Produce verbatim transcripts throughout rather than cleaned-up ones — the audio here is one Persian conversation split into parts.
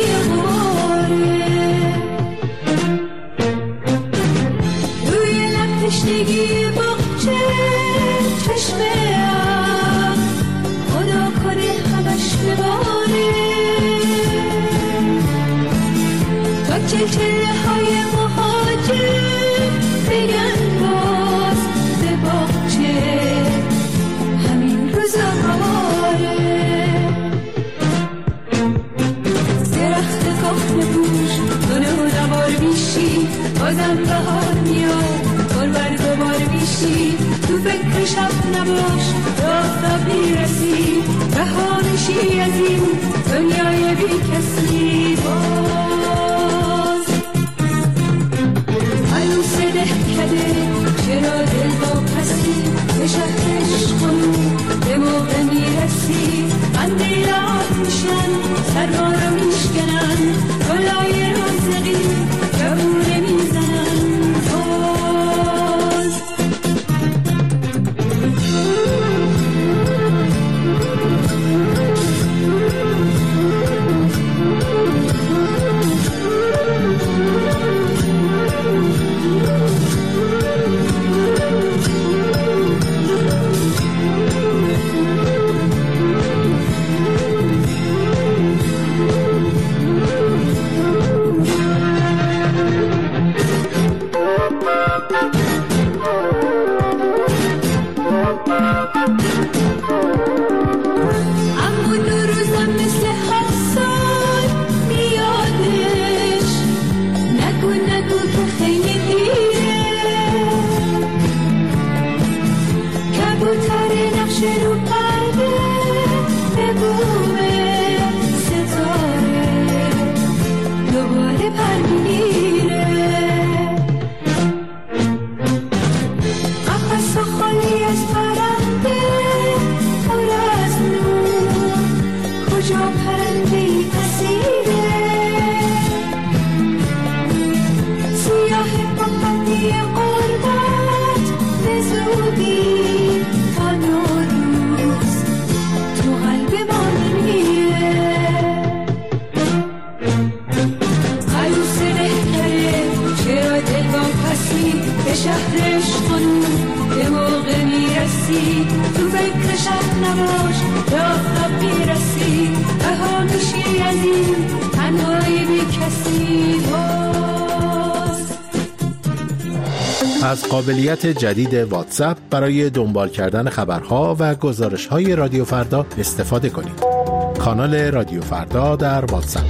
از قابلیت جدید واتساپ برای دنبال کردن خبرها و گزارش‌های رادیو فردا استفاده کنید. کانال رادیو فردا در واتساپ.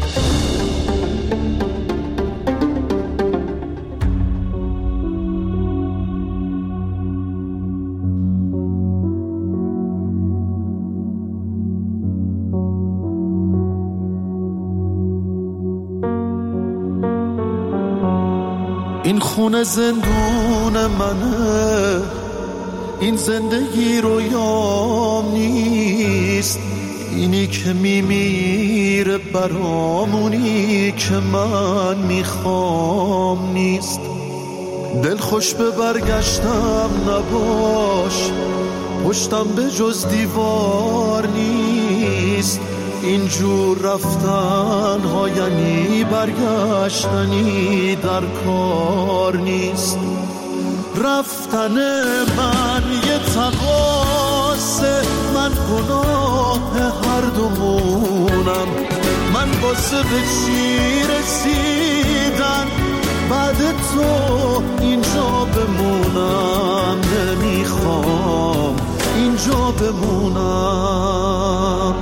این خونه زندون منه، این زندگی رویام نیست، اینی که میمیره برامونی که من میخوام نیست. دل خوش به برگشتم نباش، پشتم به جز دیوار نیست، اینجور رفتن ها یعنی برگشتنی در کار نیست. رفتن من یه تقاصه، من گناه هر دومونم، من واسه به چی رسیدن بعد تو اینجا بمونم، نمیخوام اینجا بمونم.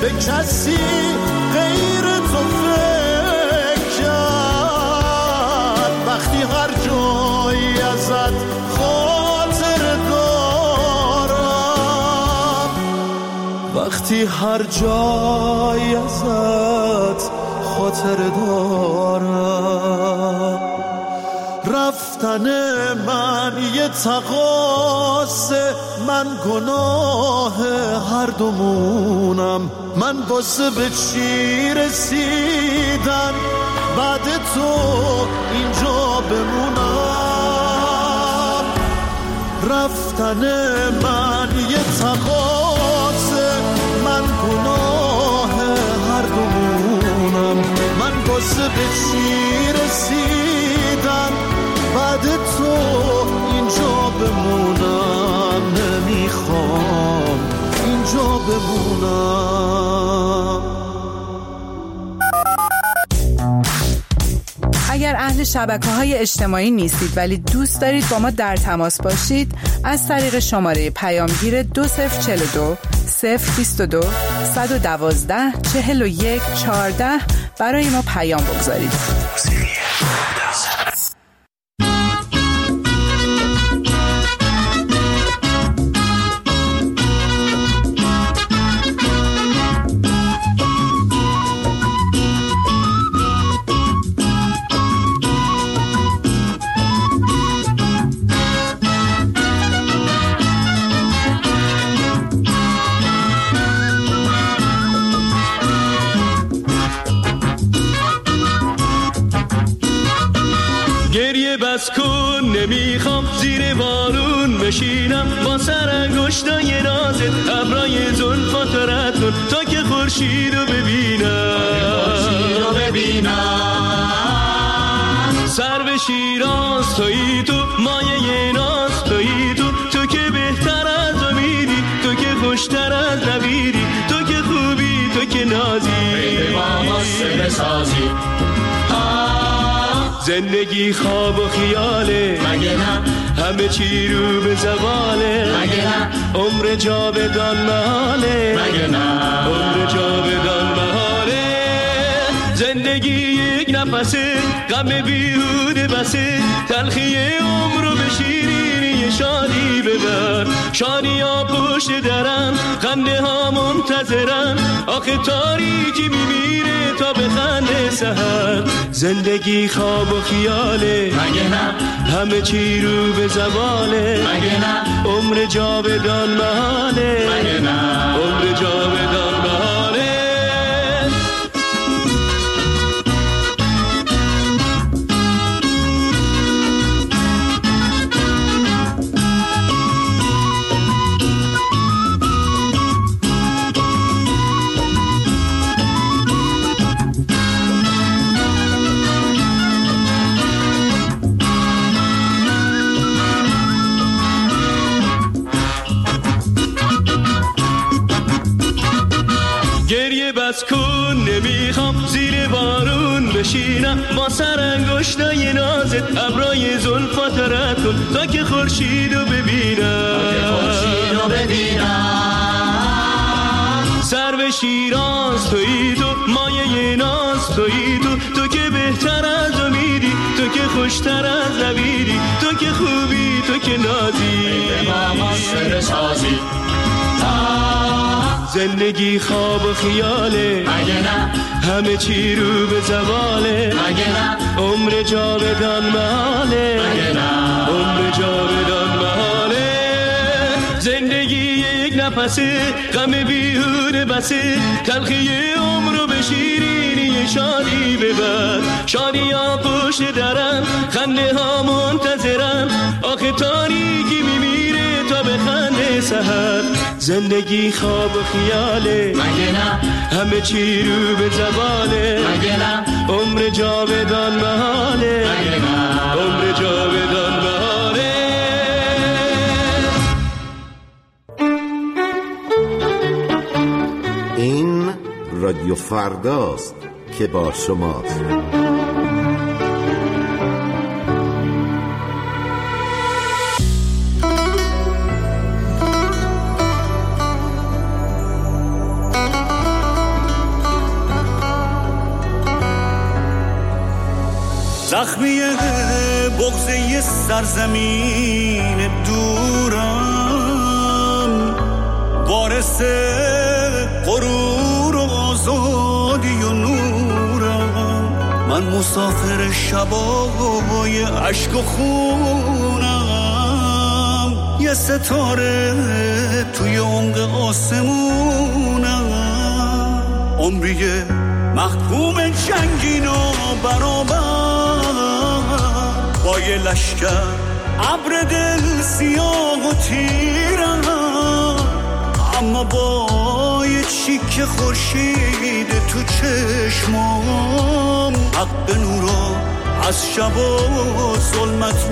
به کسی غیر تو فکر کرد وقتی هر جایی ازت خاطر دارم وقتی هر جایی ازت خاطر دارم رفتن من یه تقاصه من گناه هر دومونم من واسه به چی رسیدن بعد تو اینجا بمونم رفتن من یه تقاصه من گناه هر دومونم من واسه به چی رسیدن بعد تو اینجا بمونم نمیخوام اینجا بمونم اگر اهل شبکه‌های اجتماعی نیستید ولی دوست دارید با ما در تماس باشید از طریق شماره پیامگیر دو صفر چهل و دو صفر بیست و دو صد و دوازده چهل و یک چهارده برای ما پیام بگذارید. بس کن نمیخوام زیر بارون بشینم با سر انگشتای نازت ابرای زلفات رد کن تا که خورشید رو ببینم سر به شیراز تویی تو مایه ناز تویی تو تو که بهتر از امیدی تو که خوشتر از نویدی تو که خوبی تو که نازی با ما سر سازی زندگی خواب و خیاله مگه نه همه چی رو به زواله مگه نه عمر جاودان محاله مگه نه عمر جاودان محاله زندگی یک نفسه غم بیهوده بسه تلخی عمر رو به شیرینی شادی ببر شادی ها پشت درم خنده ها منتظرم آخه تاریکی میمیره تا به خنده سحر زندگی خواب و خیاله مگه نه همه چی رو به زواله مگه نه عمر جاودان محاله مگه نه عمر جاودان محاله بس کن نمیخوام زیر بارون بشینم با سر انگشتای نازت ابرای زلفات رد کن تا که خورشید رو ببینم سر به شیراز تویی تو مایه ناز تویی تو تو که بهتر از امیدی تو که خوشتر از نویدی تو که خوبی تو که نازی با ما سر سازی زندگی خواب و خیاله مگه نه همه چی رو به زواله مگه نه عمر جاودان محاله مگه نه عمر جاودان محاله زندگی یک نفسه غم بیهوده بسه تلخی عمر رو به شیرینی شادی ببر شادی ها پشت درم خنده ها منتظرم آخه تاریکی میمیره تا به خنده سحر زندگی خواب و خیاله مگه نه همه چی رو به زواله مگه نه عمر جاودان محاله مگه نه عمر جاودان محاله این رادیو فرداست که با شماست. زخمی بغضه سرزمین دورم، وارث غرور و آزادی و نورم. من مسافر شبای عشق و خونم، یه ستاره توی عمق آسمونم. عمریه محکوم جنگین و برابر با یه لشکر ابر دل سیاه و تیرم، اما با یه چیک خورشید تو چشمام حق نورا از شب و ظلمت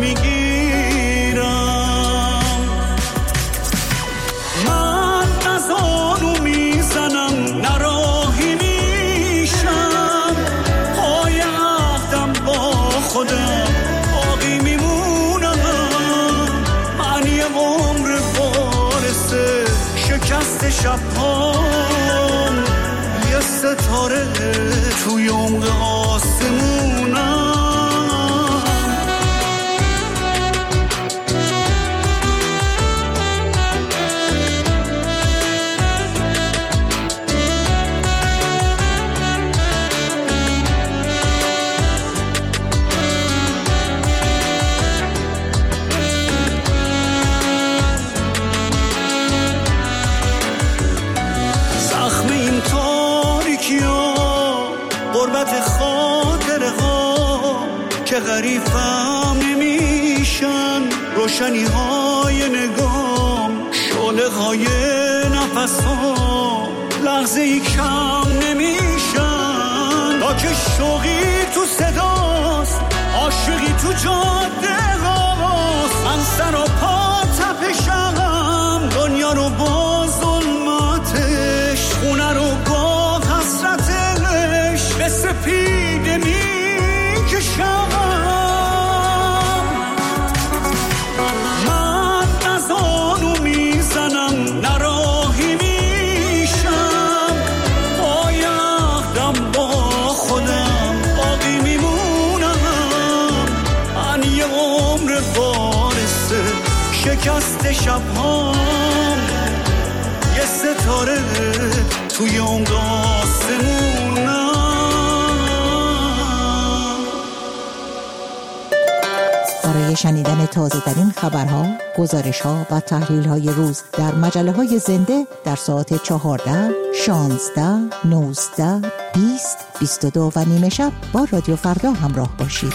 میگیرم. من نزانو میزنم نراهی میشم، پای عهدم با خودم باقی میمونم. من یه عمر وارث شکست شبهام، یه ستاره توی عمق آسمونم. که غریفم نمیشن روشنی های نگام، شعله های نفس ها لحظه ای کم نمیشن. تا که شوقی تو صداست، عاشقی تو جاده هاست، من سر و پا تپشم، دنیا رو با ظلمتش، خونه رو با حسرتش به سپیده میکشم. شکست شبهام، یه ستاره توی عمق آسمونم. برای شنیدن تازه ترین خبرها، گزارش ها و تحلیل های روز در مجله های زنده در ساعت چهارده، شانزده، نوزده، بیست، بیست و دو و نیمه شب با رادیو فردا همراه باشید.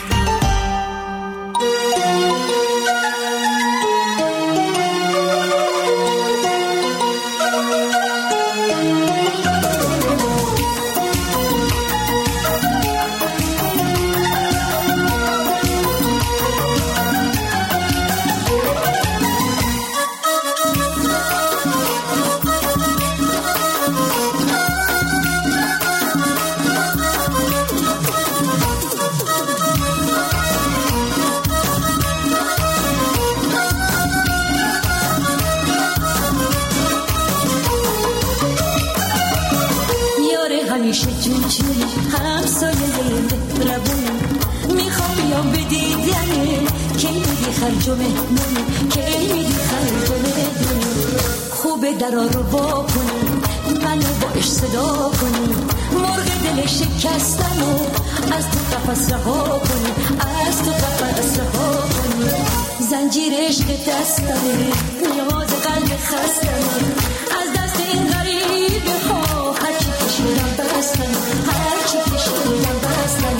همیشه جون جون همسایه مهربون، میخوام بیام به دیدنه، کی میدی خرج و مهمون، کی میدی خرج و مهمون. خوبه درا رو با کنی، منو باش صدا کنی، مرغ دل شکستم و از تو قفس رها کنی، از تو قفس رها کنی. زنجیر عشق دستمه، نیاز قلب خستمه، از دست این غریبه ها هرچی کشیدم بستم، هرچی کشیدم بستم.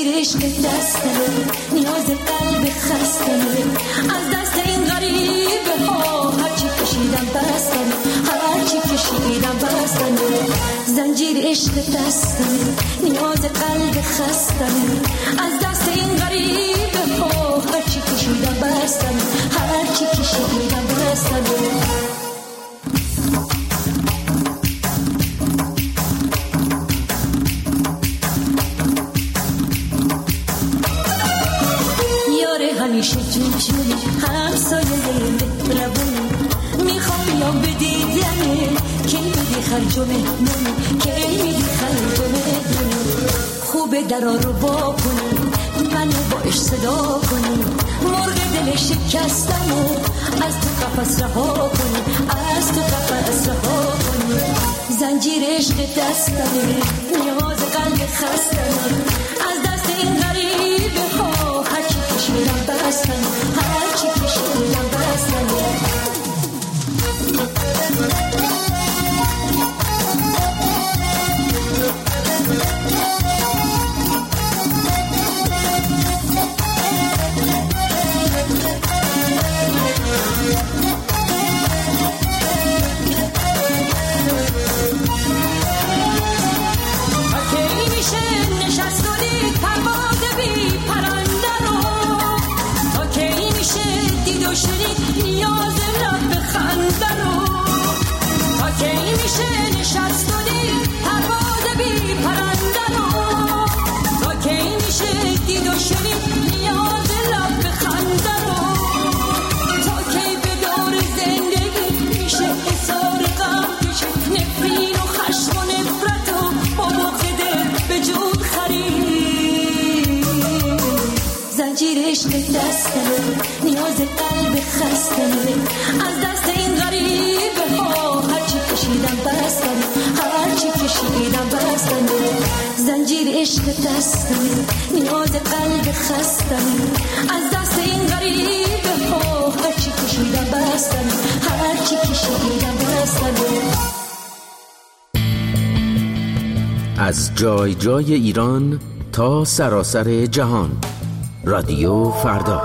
زنجیر عشق دستمه، نیاز قلب خستمه، از دست این غریبه ها هرچی کشیدم بستمه، هرچی کشیدم بستمه. زنجیر عشق دستمه، نیاز قلب خستمه، از دست این غریبه ها هرچی کشیدم بستمه، هرچی کشیدم بستمه. همیشه جون همسایه مهربونی، میخوام بیام به دیدنه، کی میدی خرج و مهمونی، کی میدی خرج و مهمونی. خوبه درا رو با کنی، منو باش صدا کنی، مرغ دل شکستم و از تو قفس رها کنی، از تو قفس رها کنی. زنجیر عشق دستمه، نیاز قلب خستمه، از دست این غریبه ها هرچی کشیدم بستم، هرچی کشیدم بستم. دستمه، نیاز قلب خستمه، از دست این غریبه ها هرچی کشیدم بستم، هرچی کشیدم بستم. زنجیر عشق دستمه، نیاز قلب خستمه، از دست این غریبه ها هرچی کشیدم بستم، هرچی کشیدم بستم. از جای جای ایران تا سراسر جهان، رادیو فردا.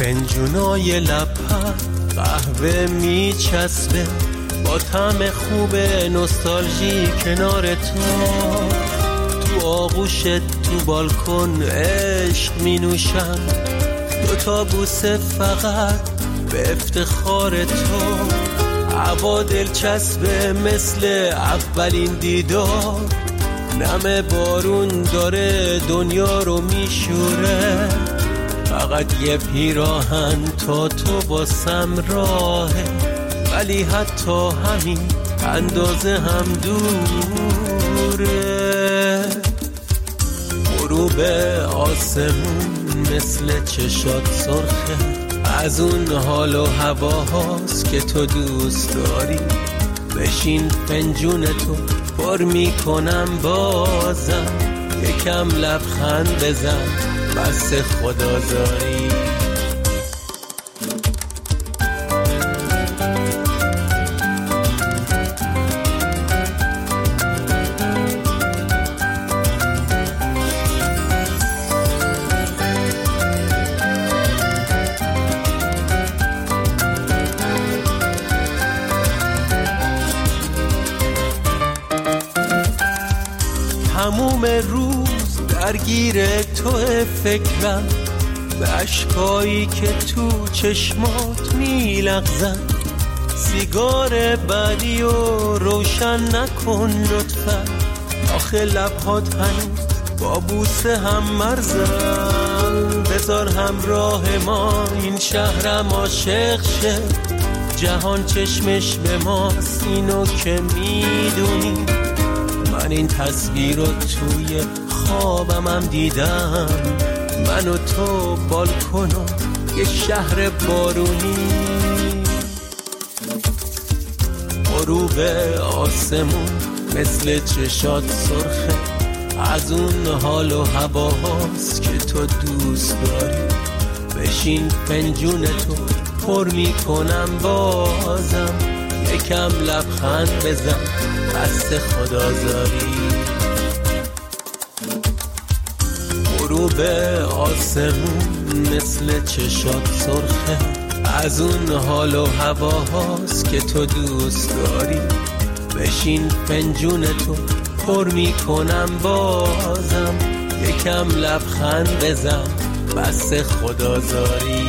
فنجونای لپم قهوه میچسبه با طعم خوب نوستالژی کنار تو، تو آغوشت تو بالکن عشق می نوشم، دوتا بوسه فقط به افتخار تو، هوا دلچسبه مثل اولین دیدار، نم بارون داره دنیا رو میشوره، فقط یه پیراهن تا تو باسم راهه، ولی حتی همین اندازه هم دوره. غروب آسمون مثل چشات سرخه، از اون حال و هواهاست که تو دوست داری، بشین فنجون تو پر میکنم بازم، یکم لبخند بزن بس خدازاری. تموم روز درگیر تو فکرم، به عشقایی که تو چشمات میلغزن، سیگار بعدی و روشن نکن لطفا، آخه لبهات هنوز با بوسه هم مرزن، بذار همراه ما این شهرم عاشق شه، جهان چشمش به ماست اینو که میدونی، من این تصویر رو توی خوابم هم دیدم، من و تو بالکن و یه شهر بارونی، غروب آسمون مثل چشات سرخه، از اون حال و هواهاست که تو دوست داری، بشین فنجون تو پر میکنم بازم، یکم لبخند بزن بس خدازاری. غروب آسمون مثل چشات سرخه، از اون حال و هواهاست که تو دوست داری، بشین فنجون تو پر میکنم بازم، یکم لبخند بزن بس خدازاری.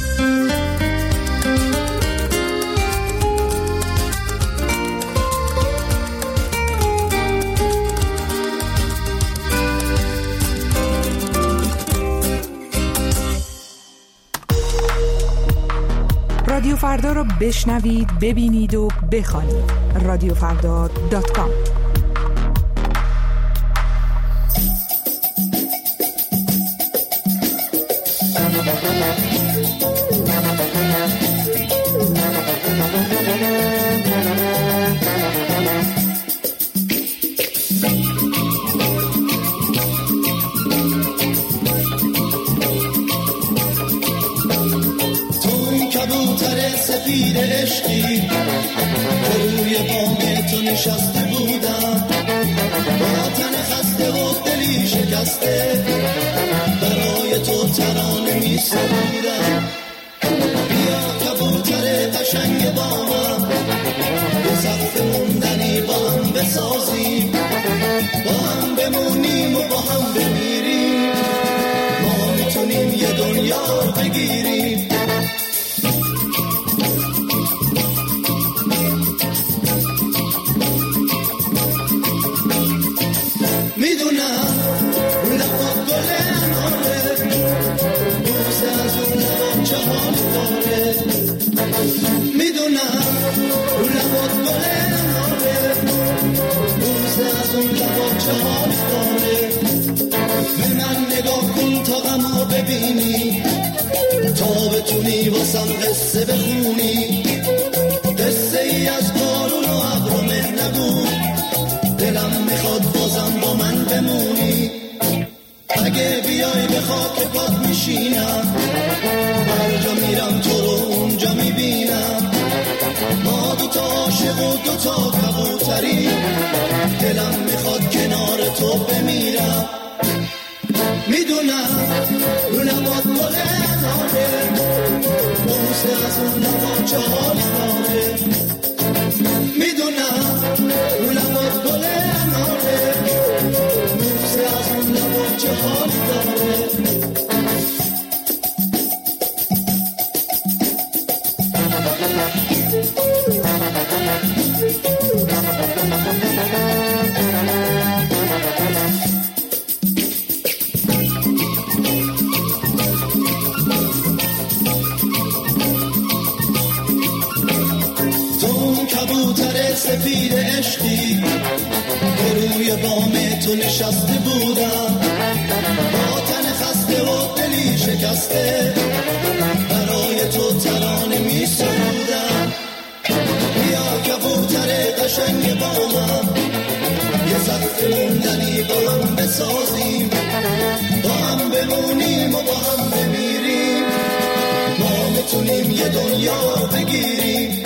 رادیو فردا رو بشنوید، ببینید و بخوانید. رادیو فردا دات کام. سفید عشقی که روی بام تو نشسته بودم، با تن خسته و دلی شکسته برای تو ترانه می سرودم. بیا کبوتر قشنگ بامم، به صف موندنی با هم بسازیم، با هم بمونیم و با هم بمیریم، ما میتونیم یه دنیا بگیریم. میدونم اون لبا گل اناره، بوسه از اون لبا چه حال داره، میدونم اون لبا گل اناره، بوسه از اون لبا چه حال داره. به من نگاه کن تا غمو ببینی، تا بتونی واسم قصه بخونی، قصه ای از بارون و ابر و مه نگو، دلم میخواد بازم با من بمونی. اگه بیای به خاک پات میشینم، هر جا میرم تو رو اونجا میبینم، ما دوتا عاشق و دوتا کبوتری، دلم میخواد کنار تو بمیرم. میدونم رو نباد گل ناره، بوسه از اون لبا چه حالی داره. میدونم اون لبات گل اناره، بوسه از اون لبا چه حالی داره. سفید عشقی به روی بام تو نشسته بودم، با تن خسته و دلی شکسته برای تو ترانه می سرودم. بیا کبوتر قشنگ بامم، یه سقف موندنی با هم بسازیم، با هم بمونیم و با هم بمیریم، ما میتونیم یه دنیا بگیریم.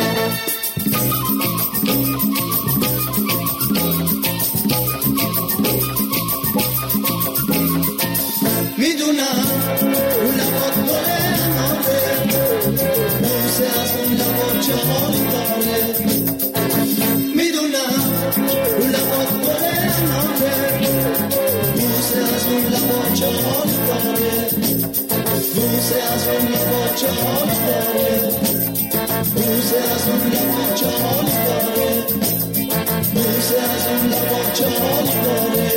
میدونم اون لبات گل اناره، بوسه از اون لبا چه حالی داره. میدونم اون لبات گل اناره، بوسه از اون لبا چه حالی داره. بوسه از اون لبا چه حالی داره. بوسه از اون لبا چه حالی داره. بوسه از اون لبا چه حالی داره.